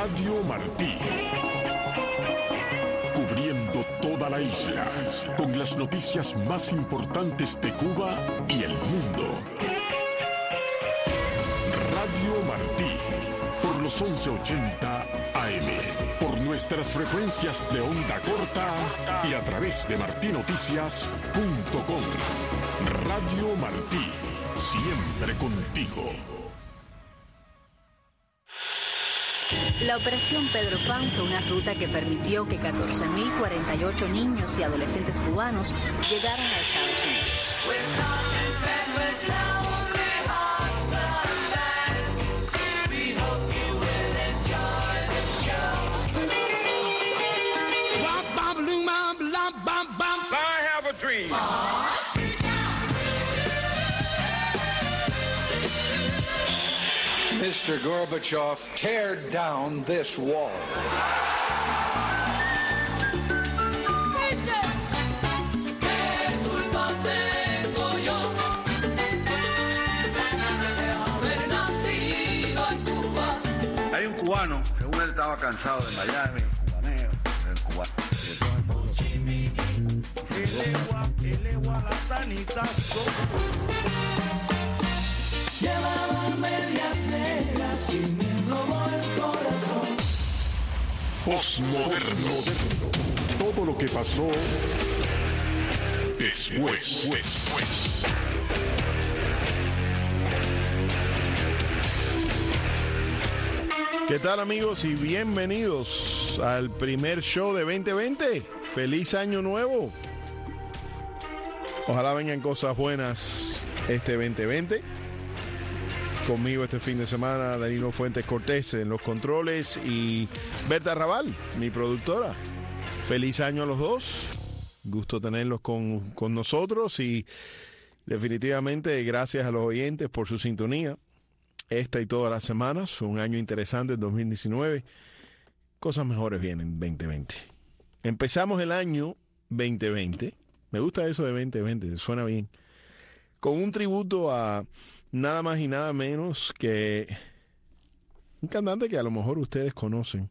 Radio Martí. Cubriendo toda la isla, con las noticias más importantes de Cuba y el mundo. Radio Martí, por los 1180 AM, por nuestras frecuencias de onda corta y a través de martinoticias.com. Radio Martí, siempre contigo. La Operación Pedro Pan fue una ruta que permitió que 14.048 niños y adolescentes cubanos llegaran a Estados Unidos. I have a dream. Mr. Gorbachev, tear down this wall. Hay un cubano, según él estaba cansado de Miami, cubaneo, del cubano. Llevaba medias negras y me robó el corazón. Postmoderno. Todo lo que pasó después. ¿Qué tal, amigos? Y bienvenidos al primer show de 2020. ¡Feliz año nuevo! Ojalá vengan cosas buenas este 2020. Conmigo este fin de semana, Danilo Fuentes Cortés en los controles y Berta Raval, mi productora. Feliz año a los dos. Gusto tenerlos con nosotros y definitivamente gracias a los oyentes por su sintonía. Esta y todas las semanas. Fue un año interesante en 2019. Cosas mejores vienen en 2020. Empezamos el año 2020. Me gusta eso de 2020, suena bien. Con un tributo a nada más y nada menos que un cantante que a lo mejor ustedes conocen.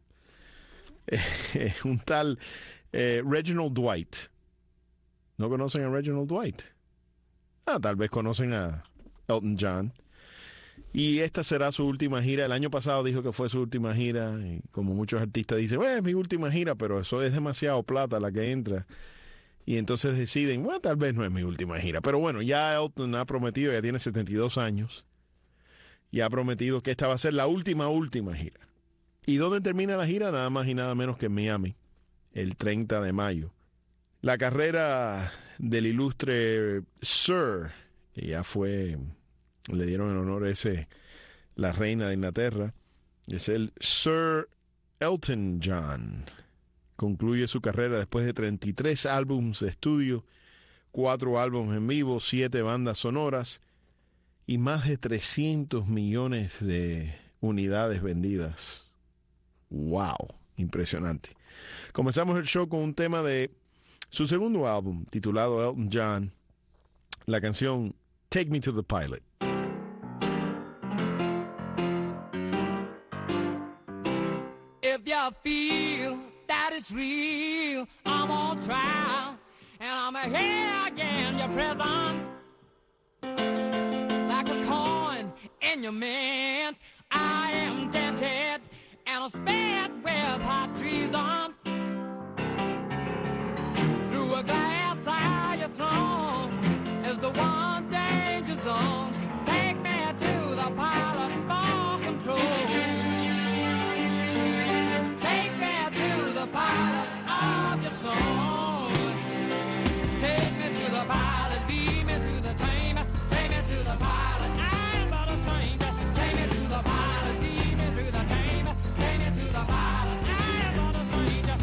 Un tal Reginald Dwight. ¿No conocen a Reginald Dwight? Tal vez conocen a Elton John. Y esta será su última gira. El año pasado dijo que fue su última gira. Y como muchos artistas dicen, es mi última gira, pero eso es demasiado plata la que entra. Y entonces deciden, tal vez no es mi última gira. Pero bueno, ya Elton ha prometido, ya tiene 72 años. Y ha prometido que esta va a ser la última gira. ¿Y dónde termina la gira? Nada más y nada menos que en Miami, el 30 de mayo. La carrera del ilustre Sir, que ya fue, le dieron el honor ese, la reina de Inglaterra, es el Sir Elton John. Concluye su carrera después de 33 álbumes de estudio, 4 álbumes en vivo, 7 bandas sonoras y más de 300 millones de unidades vendidas. ¡Wow! Impresionante. Comenzamos el show con un tema de su segundo álbum, titulado Elton John, la canción Take Me to the Pilot. If you feel that it's real, I'm on trial, and I'm here again, your prison. Like a coin in your mint, I am dented, and I'm spared with hot treason. Through a glass eye, your throne is the one danger zone. Take me to the pilot for control. The pilot of your soul. Take me to the pilot, lead me to the chamber. Take me to the pilot, I'm not a stranger. Take me to the pilot, lead me to the chamber. Take me to the pilot, I'm not a stranger.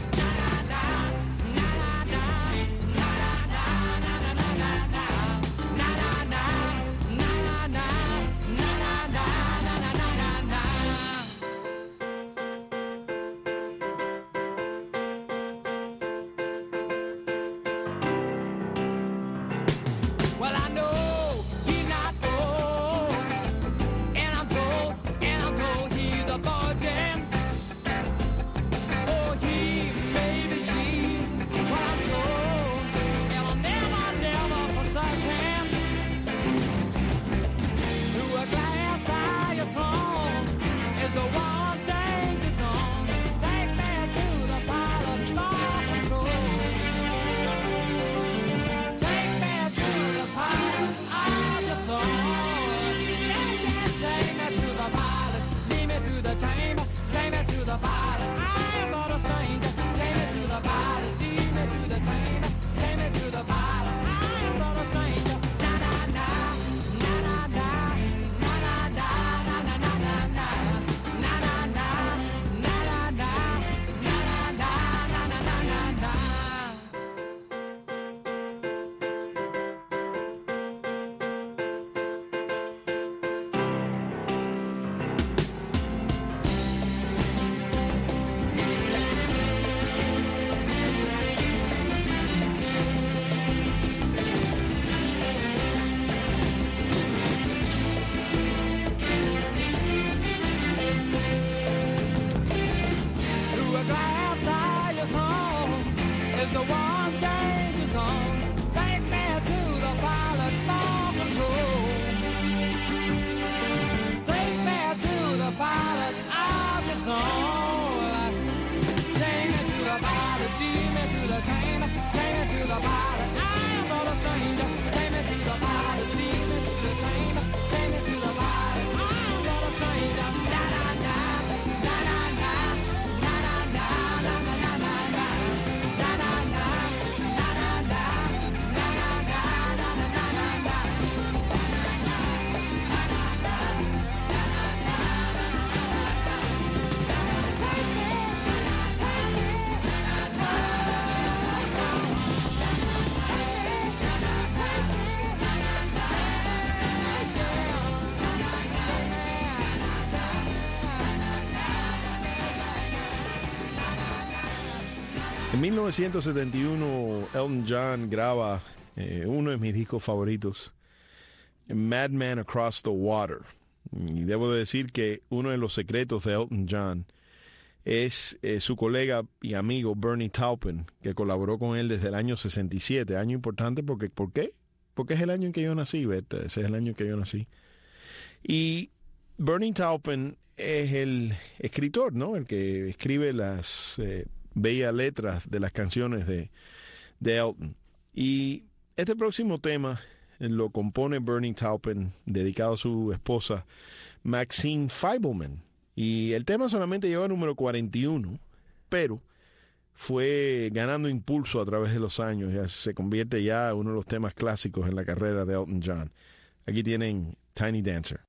En 1971, Elton John graba uno de mis discos favoritos, Madman Across the Water. Y debo de decir que uno de los secretos de Elton John es su colega y amigo Bernie Taupin, que colaboró con él desde el año 67. Año importante porque, ¿por qué? Porque es el año en que yo nací, Berta. Ese es el año en que yo nací. Y Bernie Taupin es el escritor, ¿no? El que escribe las bellas letras de las canciones de Elton. Y este próximo tema lo compone Bernie Taupin, dedicado a su esposa Maxine Feibelman. Y el tema solamente llegó a número 41, pero fue ganando impulso a través de los años. Ya se convierte ya en uno de los temas clásicos en la carrera de Elton John. Aquí tienen Tiny Dancer.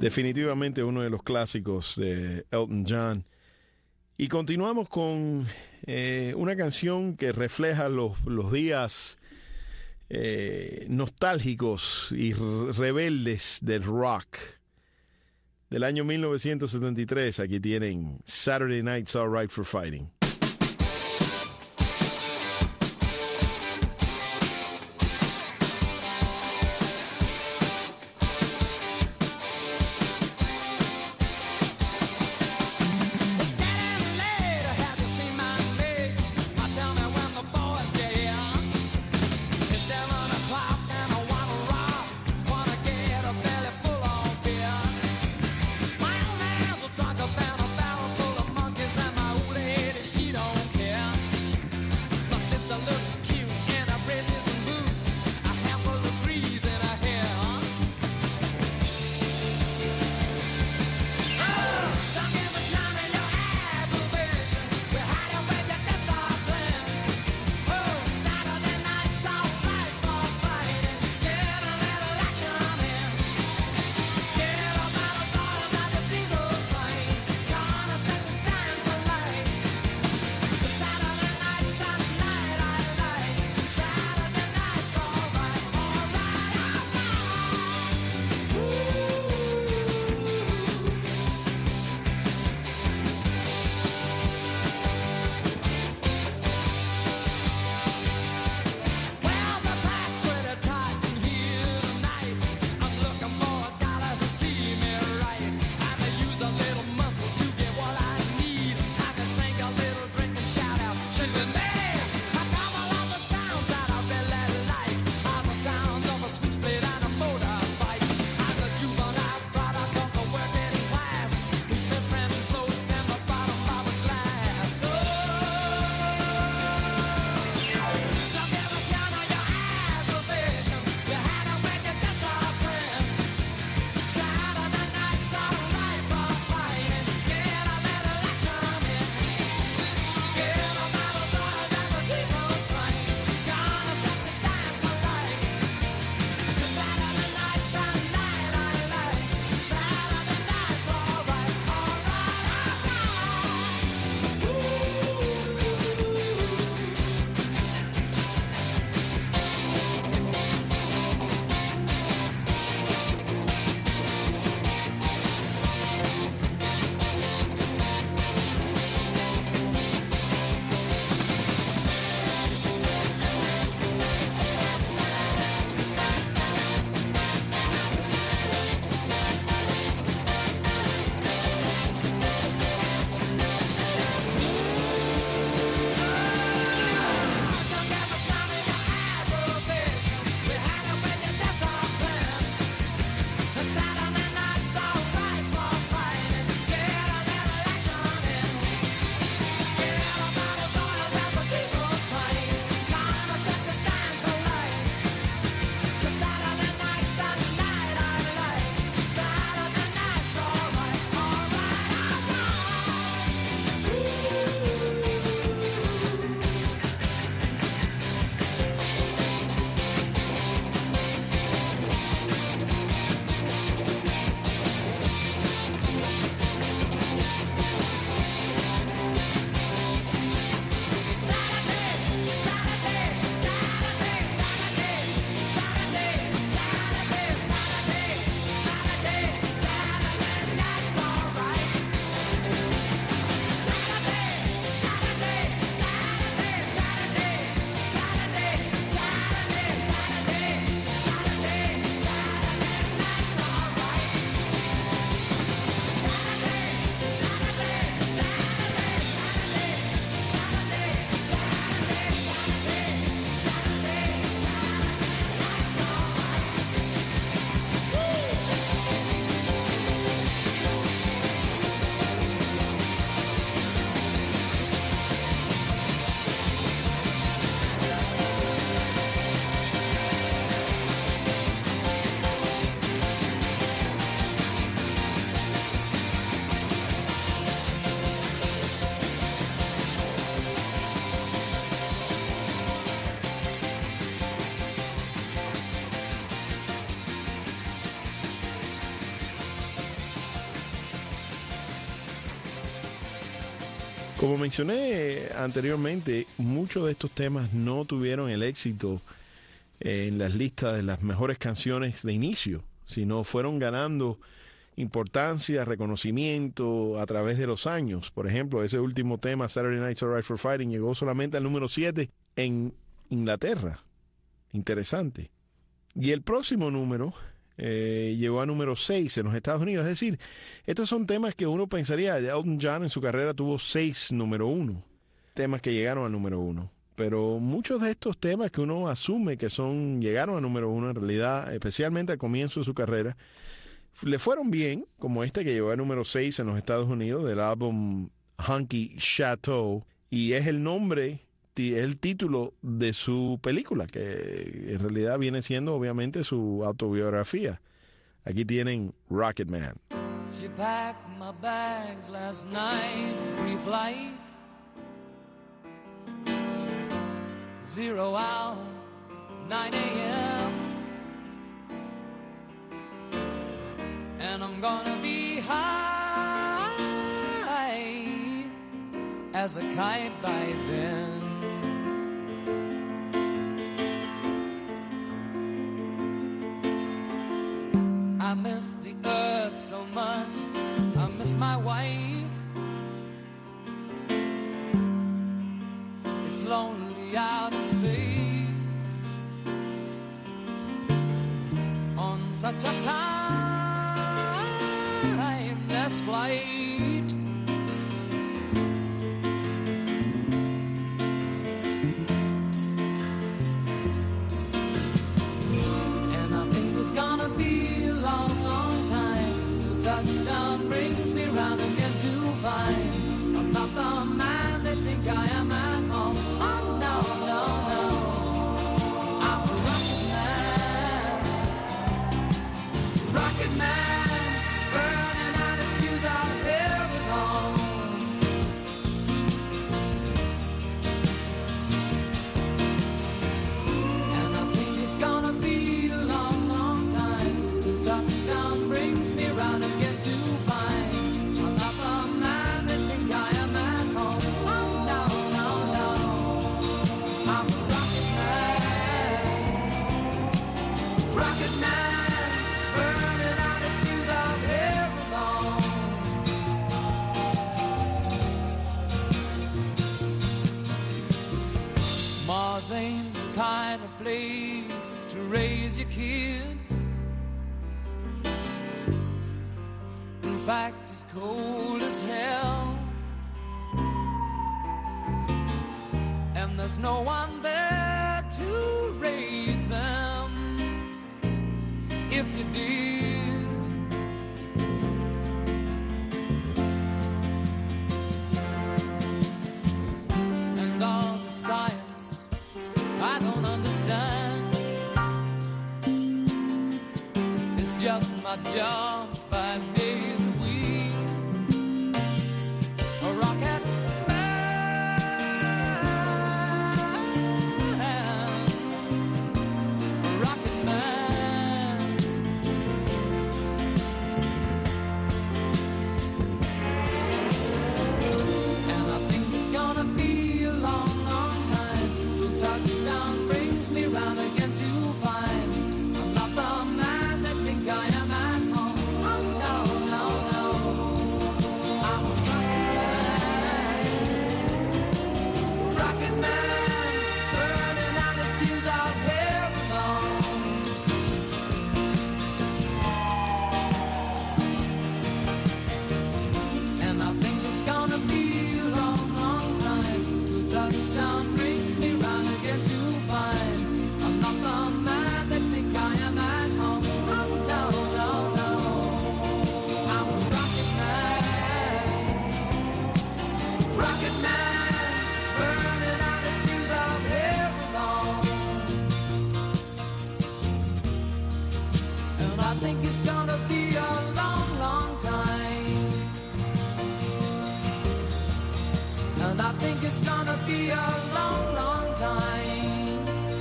Definitivamente uno de los clásicos de Elton John. Y continuamos con una canción que refleja los días nostálgicos y rebeldes del rock. Del año 1973, aquí tienen Saturday Night's All Right for Fighting. Talk about a battle full of monkeys and my old lady Como mencioné anteriormente, muchos de estos temas no tuvieron el éxito en las listas de las mejores canciones de inicio, sino fueron ganando importancia, reconocimiento a través de los años. Por ejemplo, ese último tema, Saturday Night's Alright for Fighting, llegó solamente al número 7 en Inglaterra. Interesante. Y el próximo número llegó a número 6 en los Estados Unidos. Es decir, estos son temas que uno pensaría, Elton John en su carrera tuvo 6 número 1, temas que llegaron al número 1. Pero muchos de estos temas que uno asume que llegaron a número 1, en realidad, especialmente al comienzo de su carrera, le fueron bien, como este que llegó a número 6 en los Estados Unidos, del álbum Hunky Chateau, y es el nombre, es el título de su película, que en realidad viene siendo obviamente su autobiografía. Aquí tienen Rocket Man. She packed my bags last night, pre-flight, 0 hour, 9 a.m. And I'm gonna be high as a kite by then. I miss the earth so much, I miss my wife. It's lonely out in space on such a timeless flight. And I think it's gonna be a long, long time till touchdown brings me round again to find I'm not the man they think I am at home. Oh no, no, no, I'm a rocket man, burning out his fuse out of every home. And I think it's gonna be a long, long time till touchdown brings me round again to find I'm not the man they think I am at home. Oh no, no, no, I'm a rocket man, burning out his fuse out of every bone. Mars ain't the kind of place to raise your kids. In fact, it's cold as hell, and there's no one there to raise them if you did. And all the science I don't understand, it's just my job 5 days a week. A rocket man, a rocket man. And I think it's gonna be a long, long time till touchdown brings me round again to find I'm not the man they think I am at home. Oh no, no, no, I'm a rocket man, burning out his fuse out every bone. And I think it's gonna be a long, long time till touchdown brings me round again to find I'm not the man they think I am at home. Oh no, no, no, I'm a rocket man, burning out his fuse out every bone. And I think it's gonna be a long, long time. And I think it's gonna be a long, long time.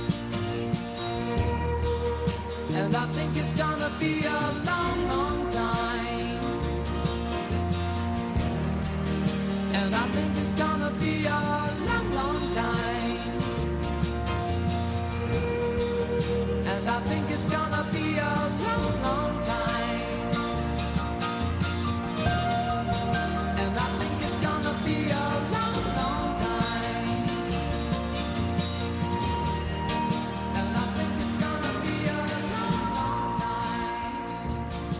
And I think it's gonna be a long, long time. And I think it's gonna be a long, long time. And I think it's gonna be a long, long time. And I think it's gonna be a long, long time. And I think it's gonna be a long, long time.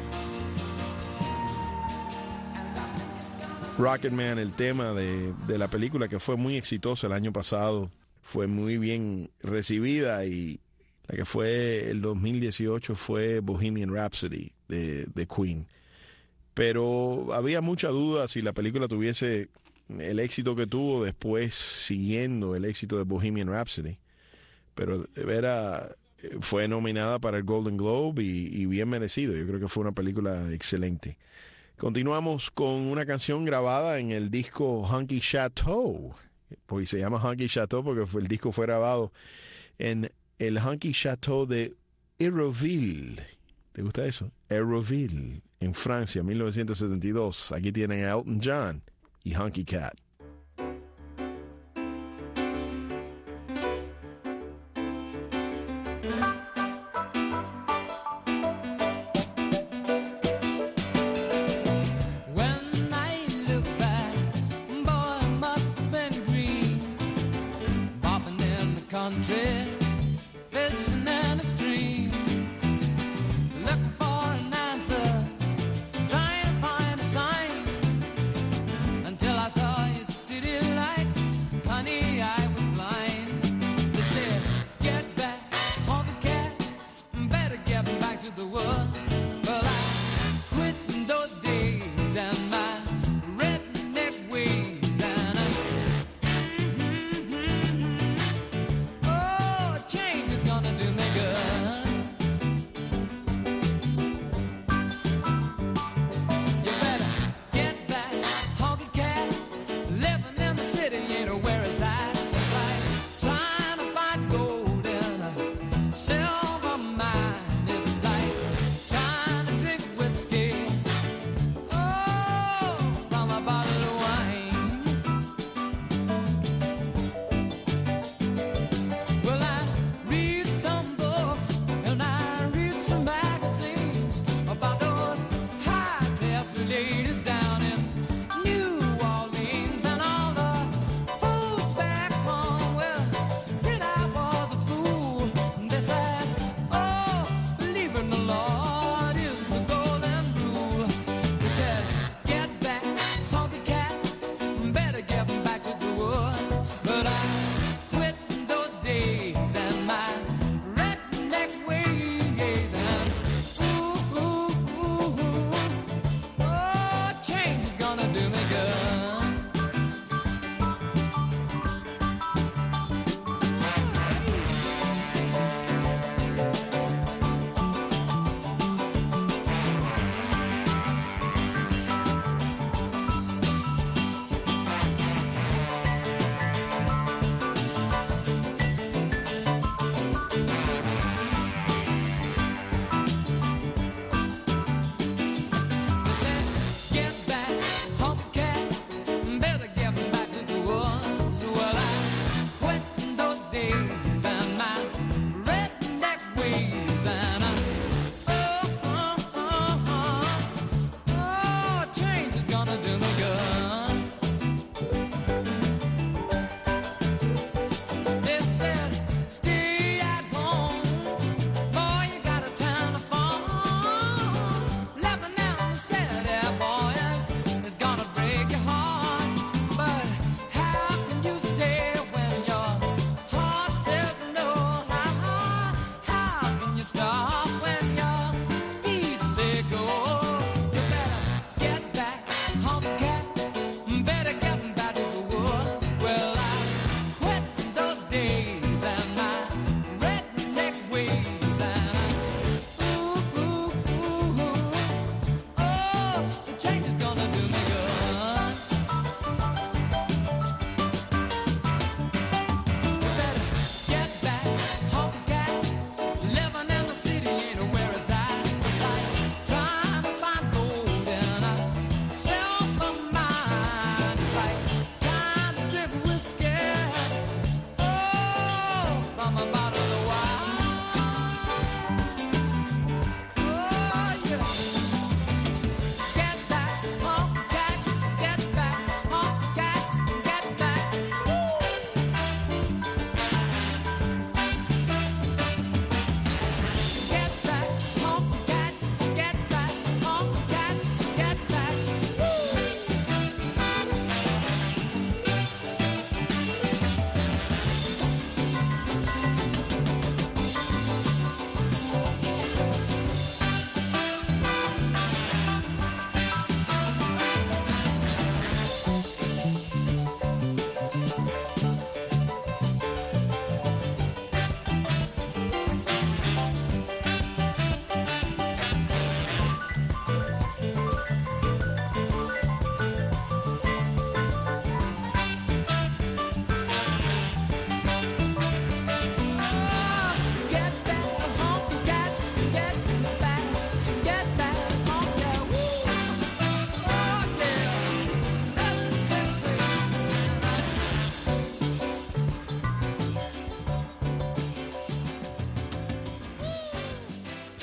And I think it's gonna Rocketman, el tema de la película que fue muy exitosa el año pasado, fue muy bien recibida, y la que fue el 2018 fue Bohemian Rhapsody de Queen. Pero había mucha duda si la película tuviese el éxito que tuvo después, siguiendo el éxito de Bohemian Rhapsody. Pero fue nominada para el Golden Globe y bien merecido. Yo creo que fue una película excelente. Continuamos con una canción grabada en el disco Hunky Chateau. Pues se llama Hunky Chateau porque el disco fue grabado en el Hunky Chateau de Hérouville. ¿Te gusta eso? Hérouville, en Francia, 1972. Aquí tienen a Elton John y Hunky Cat. When I look back, boy, it must have been green. Bobbing in the country, fishing in a stream. Looking for an answer, trying to find a sign. Until I saw your city lights, honey, I was blind. They said, get back, honky cat, better get back to the woods. Well, I quit in those days and my redneck ways, and oh,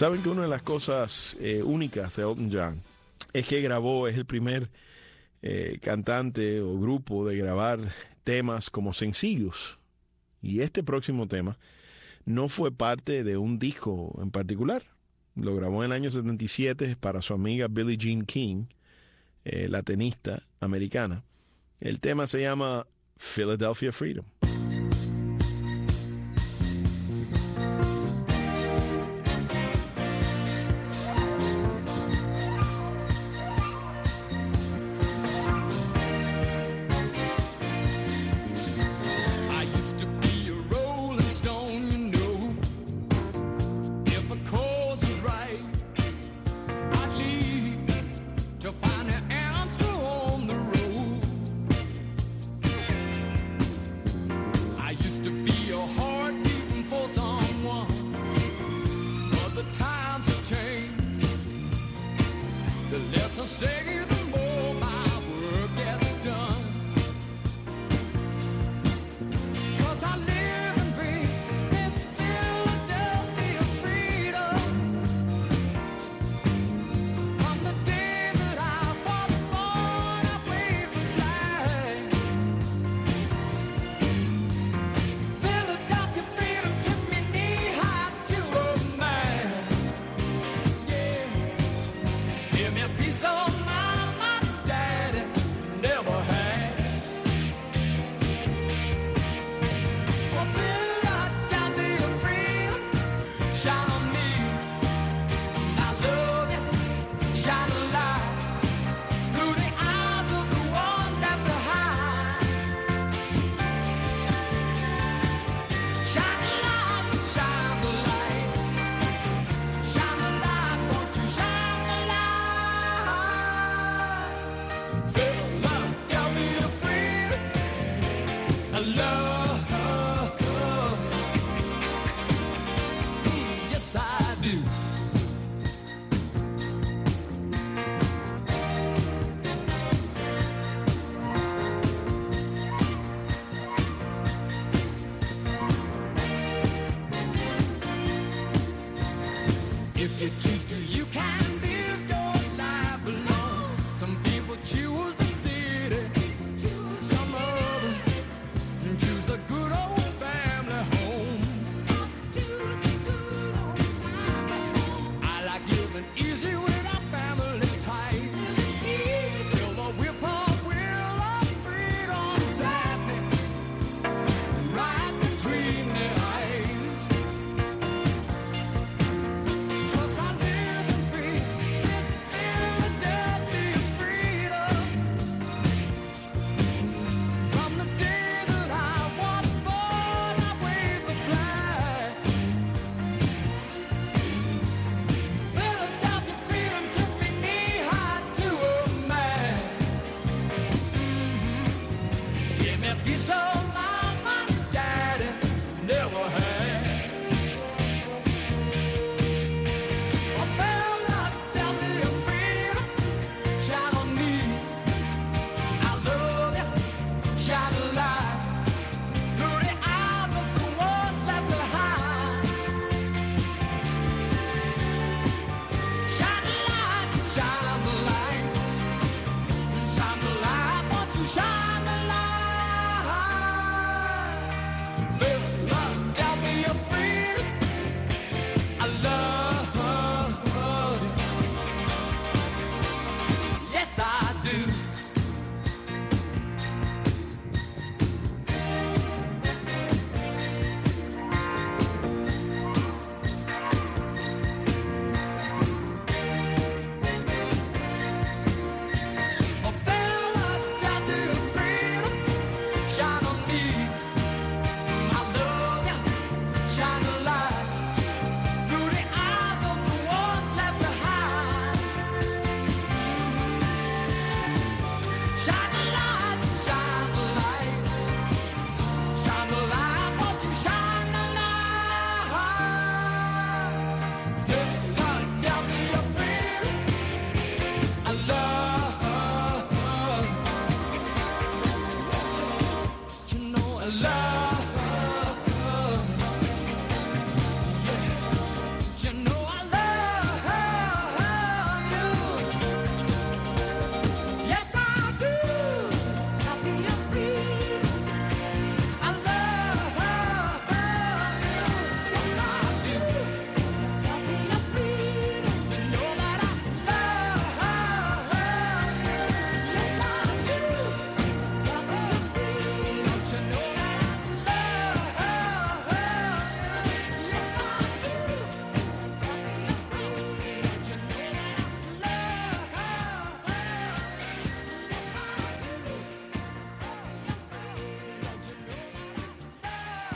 Saben que una de las cosas únicas de Elton John es que es el primer cantante o grupo de grabar temas como sencillos. Y este próximo tema no fue parte de un disco en particular. Lo grabó en el año 77 para su amiga Billie Jean King, la tenista americana. El tema se llama Philadelphia Freedom.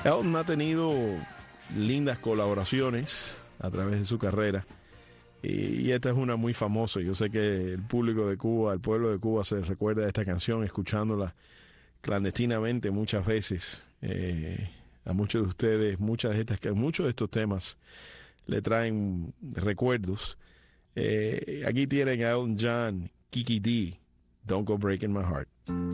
Elton ha tenido lindas colaboraciones a través de su carrera. Y esta es una muy famosa. Yo sé que el público de Cuba, el pueblo de Cuba se recuerda de esta canción escuchándola clandestinamente muchas veces. A muchos de ustedes, muchos de estos temas le traen recuerdos. Aquí tienen a Elton John, Kiki D, Don't Go Breaking My Heart.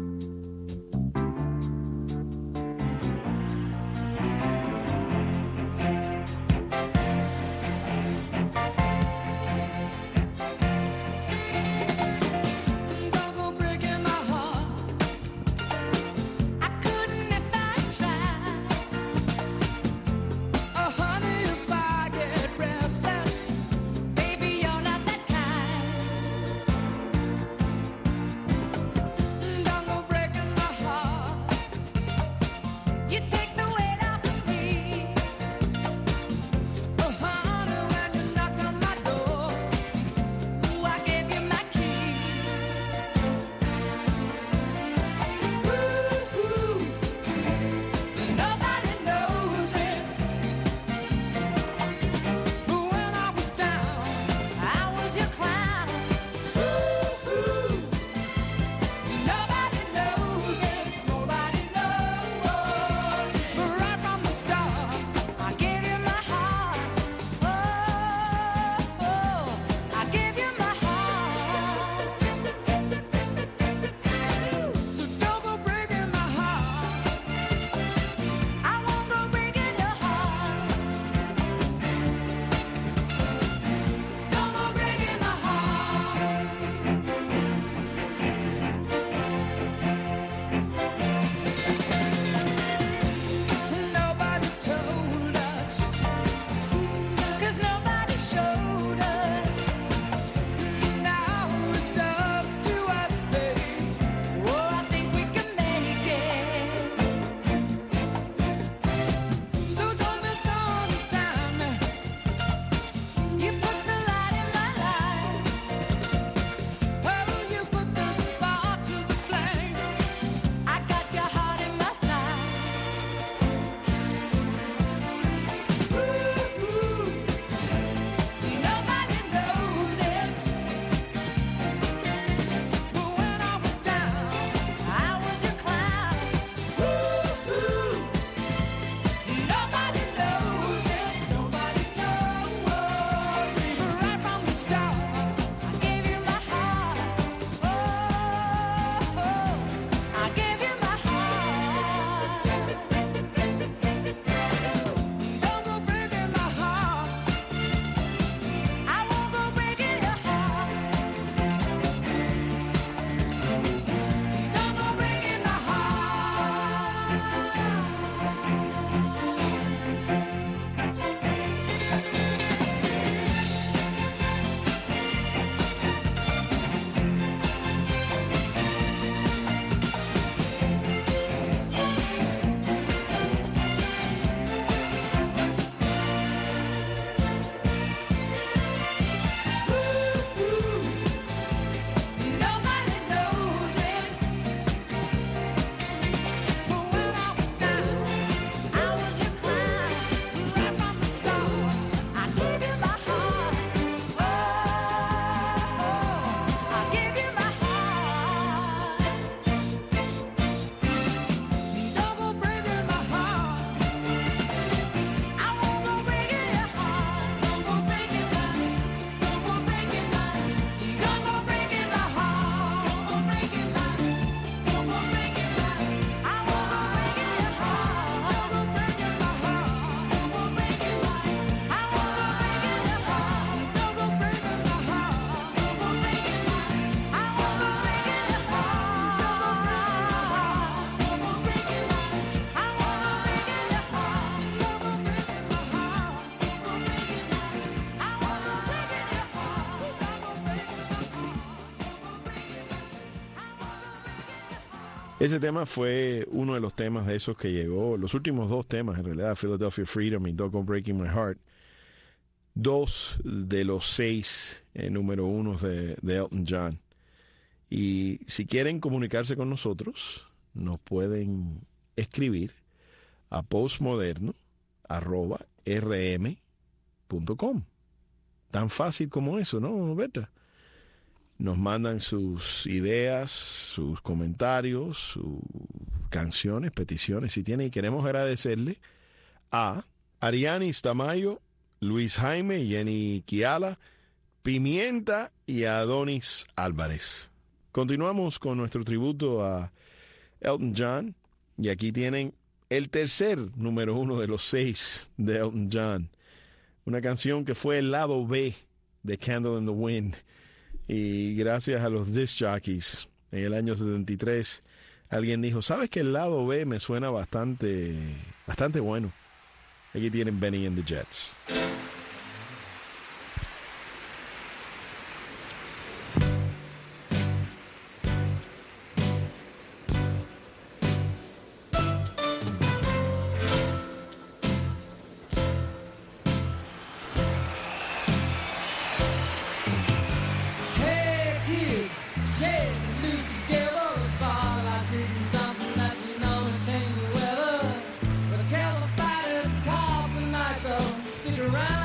Ese tema fue uno de los temas de esos que llegó, los últimos dos temas en realidad, Philadelphia Freedom y Don't Go Breaking My Heart, 2 de los 6 número 1 de Elton John. Y si quieren comunicarse con nosotros, nos pueden escribir a postmoderno@rm.com. Tan fácil como eso, ¿no, Berta? Nos mandan sus ideas, sus comentarios, sus canciones, peticiones, si tienen. Y queremos agradecerle a Arianis Tamayo, Luis Jaime, Jenny Kiala, Pimienta y a Adonis Álvarez. Continuamos con nuestro tributo a Elton John. Y aquí tienen el tercer número 1 de los 6 de Elton John. Una canción que fue el lado B de Candle in the Wind. Y gracias a los disc jockeys, en el año 73, alguien dijo, ¿sabes que el lado B me suena bastante bueno? Aquí tienen Benny and the Jets. Around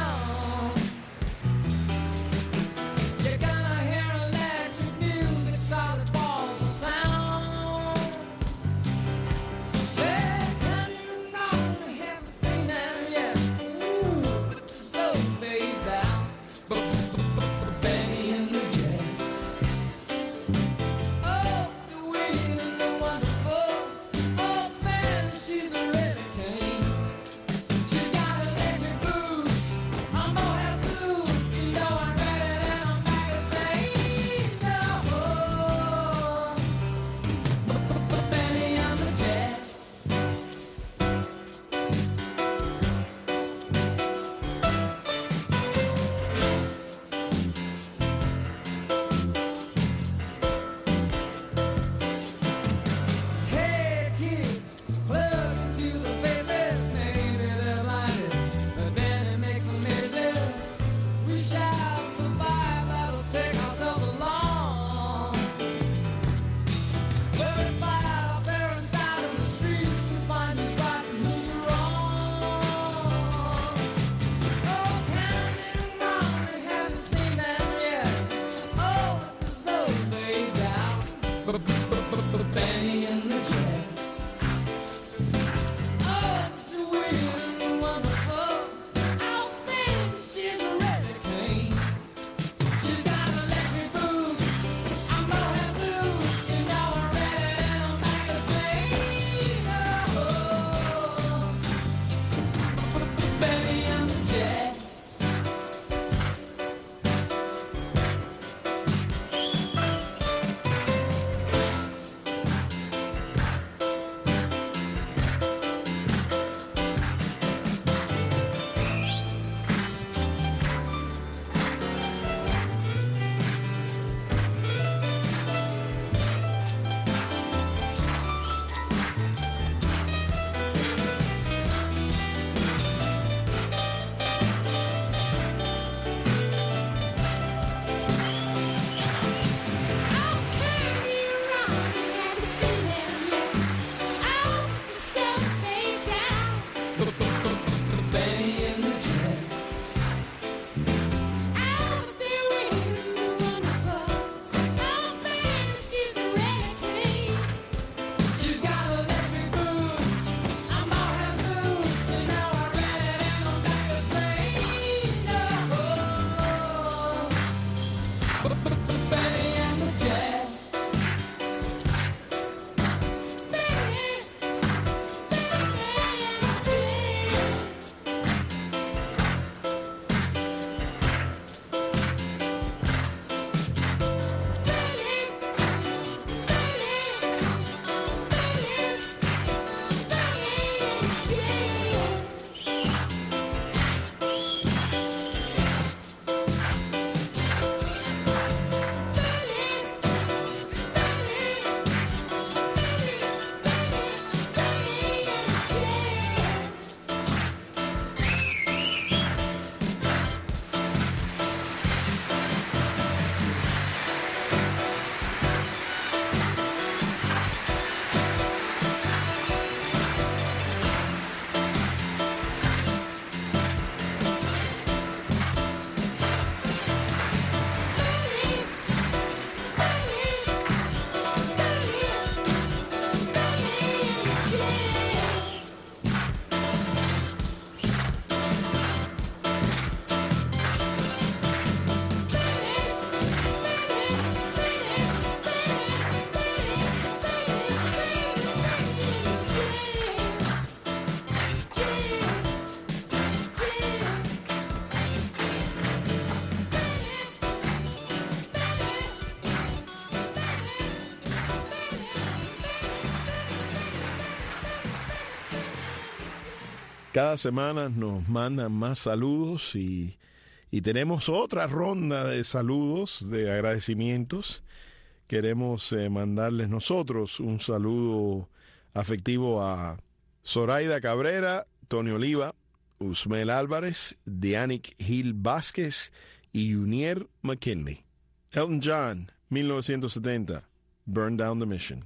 Cada semana nos mandan más saludos y tenemos otra ronda de saludos, de agradecimientos. Queremos mandarles nosotros un saludo afectivo a Zoraida Cabrera, Tony Oliva, Usmel Álvarez, Dianic Gil Vázquez y Junier McKinley. Elton John, 1970, Burn Down the Mission.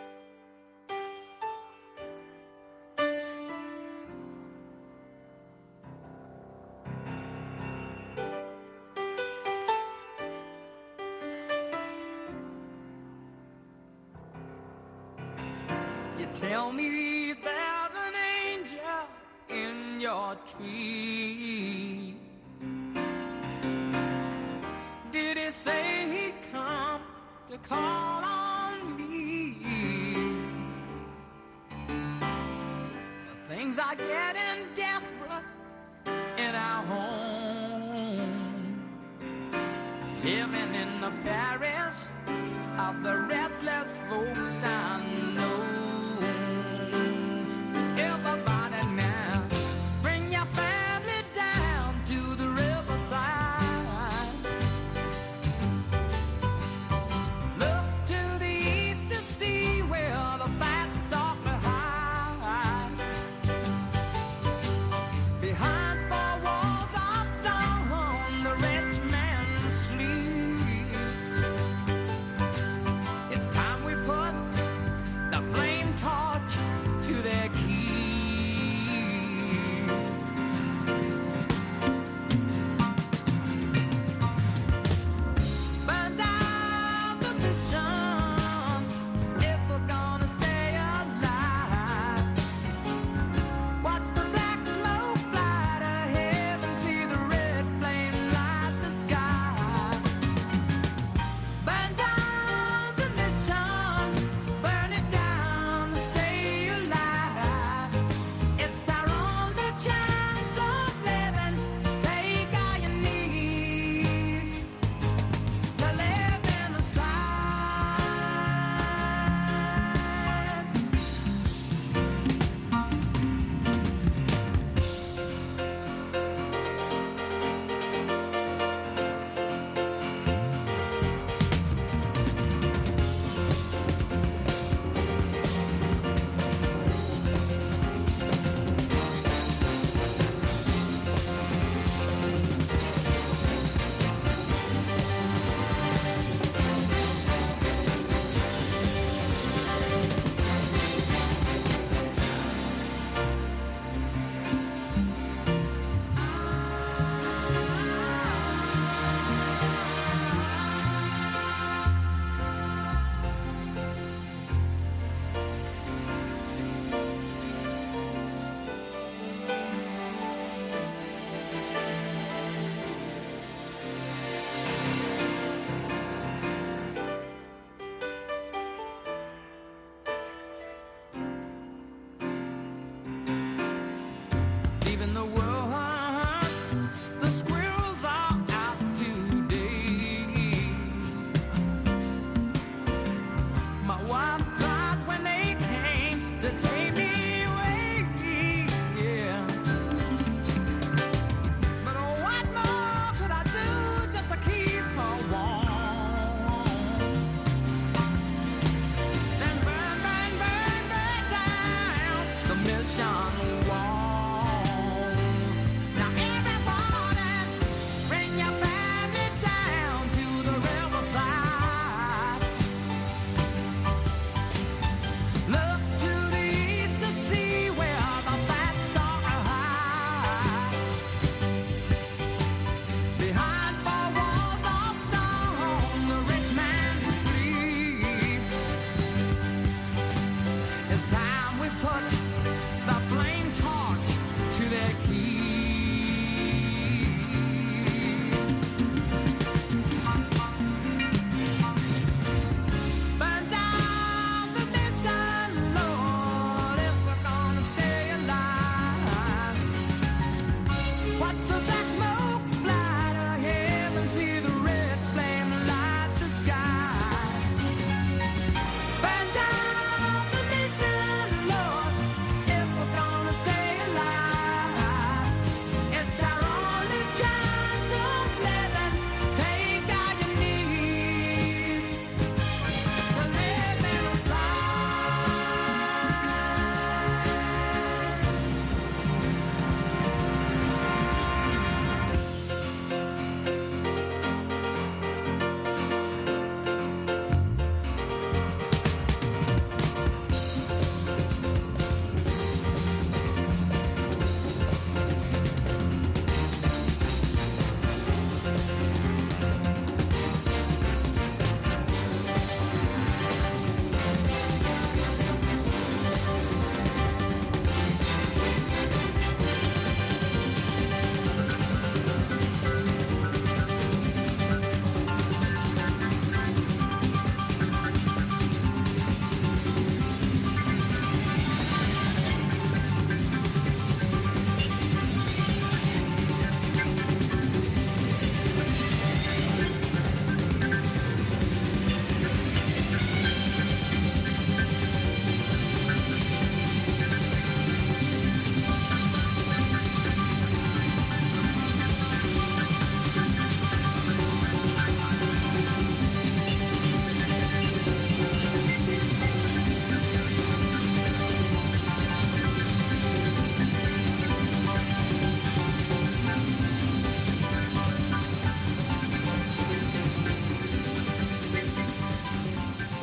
Tell me there's an angel in your tree. Did he say he'd come to call on me? The things are getting desperate in our home, living in the parish of the restless folks I know.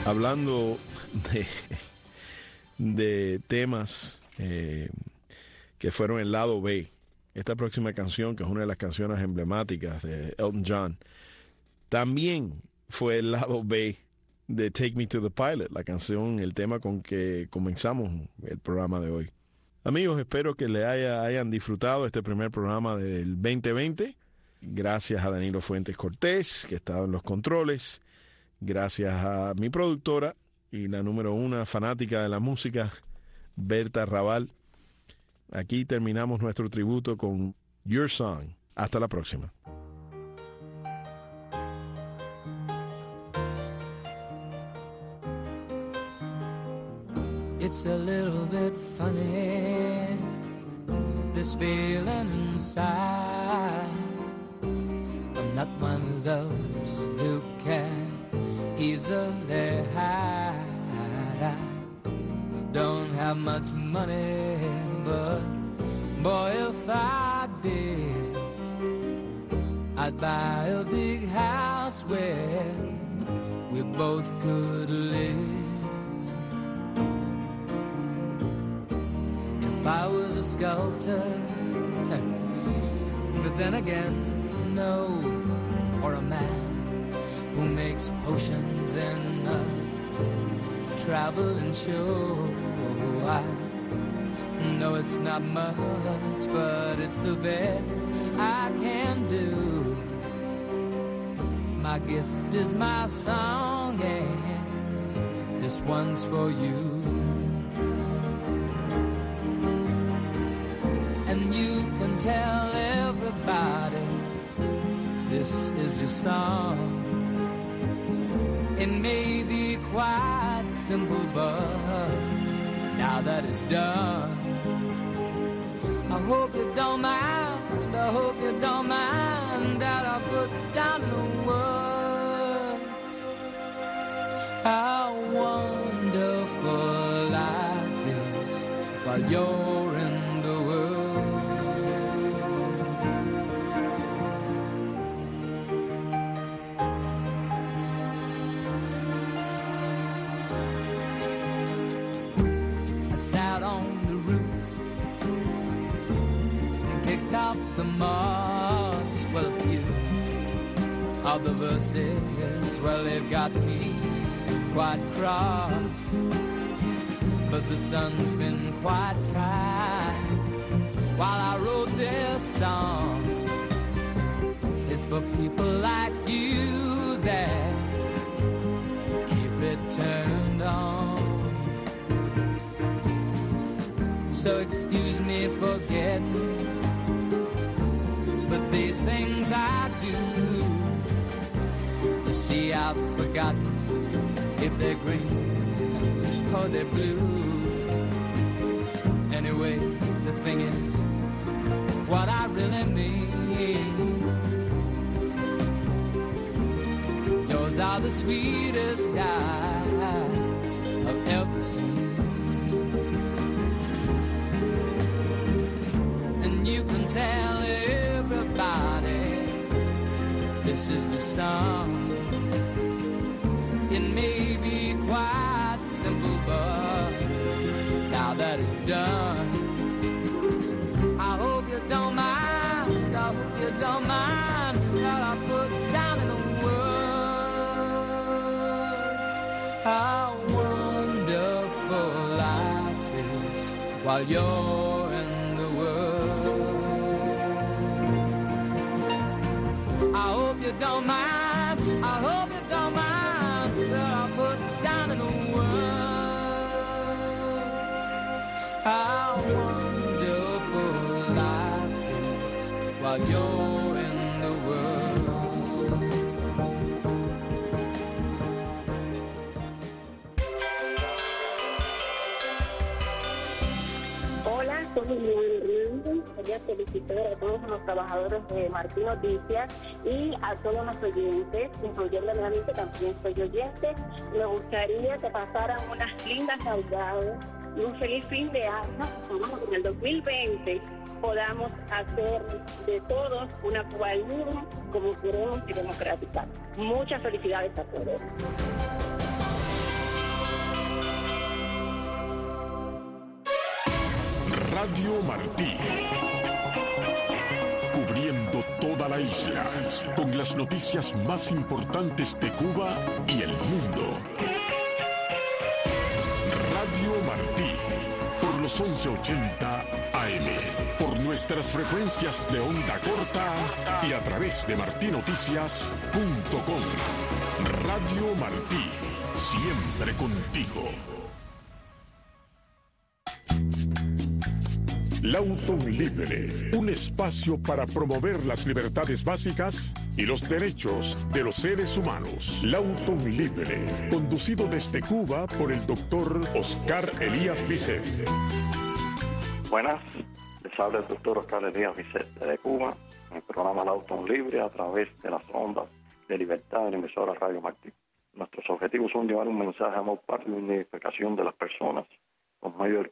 hablando de temas que fueron el lado B. Esta próxima canción, que es una de las canciones emblemáticas de Elton John, también fue el lado B de Take Me to the Pilot, la canción, el tema con que comenzamos el programa de hoy. Amigos, espero que le hayan disfrutado este primer programa del 2020. Gracias a Danilo Fuentes Cortés, que estaba en los controles. Gracias a mi productora y la número 1 fanática de la música, Berta Raval. Aquí terminamos nuestro tributo con Your Song. Hasta la próxima. It's a little bit funny, this feeling inside. I'm not one of those who can easily hide. I don't have much money, but boy, if I did, I'd buy a big house where we both could live. If I was a sculptor, but then again, no, or a man who makes potions in a traveling show. I know it's not much, but it's the best I can do. My gift is my song, and this one's for you. And you can tell everybody this is your song. It may be quite simple, but now that it's done, I hope you don't mind, I hope you don't mind that I put down in the words how wonderful life is while you're in the world. Top the moss, well, a few of the verses, well, they've got me quite cross, but the sun's been quite kind while I wrote this song. It's for people like you that keep it turned on. So excuse me for getting, but these things I do, you see, I've forgotten if they're green or they're blue. Anyway, the thing is, what I really mean, yours are the sweetest eyes I've ever seen. And you can tell everybody this is the song. It may be quite simple, but now that it's done, I hope you don't mind, I hope you don't mind that I put down in the words how wonderful life is while you're in the world. I hope you don't mind, I hope you don't mind that I put down in the words how wonderful life is while you're in the world. Hola, soy Liliana Hernández. Quería felicitar a todos los trabajadores de Martín Noticias y a todos los oyentes, incluyendo nuevamente también soy oyente. Me gustaría que pasaran unas lindas navidades y un feliz fin de año. Esperamos que en el 2020 podamos hacer de todos una Cuba libre como queremos y democrática. Muchas felicidades a todos. Radio Martí. Cubriendo toda la isla con las noticias más importantes de Cuba y el mundo. Radio Martí, por los 1180 AM, por nuestras frecuencias de onda corta y a través de martinoticias.com. Radio Martí, siempre contigo. Lauton Libre, un espacio para promover las libertades básicas y los derechos de los seres humanos. Lauton Libre, conducido desde Cuba por el doctor Oscar Elías Bisset. Buenas, les habla el doctor Oscar Elías Bisset de Cuba, en el programa Lauton Libre a través de las ondas de libertad de la emisora Radio Martí. Nuestros objetivos son llevar un mensaje de amor, paz y unificación de las personas por medio del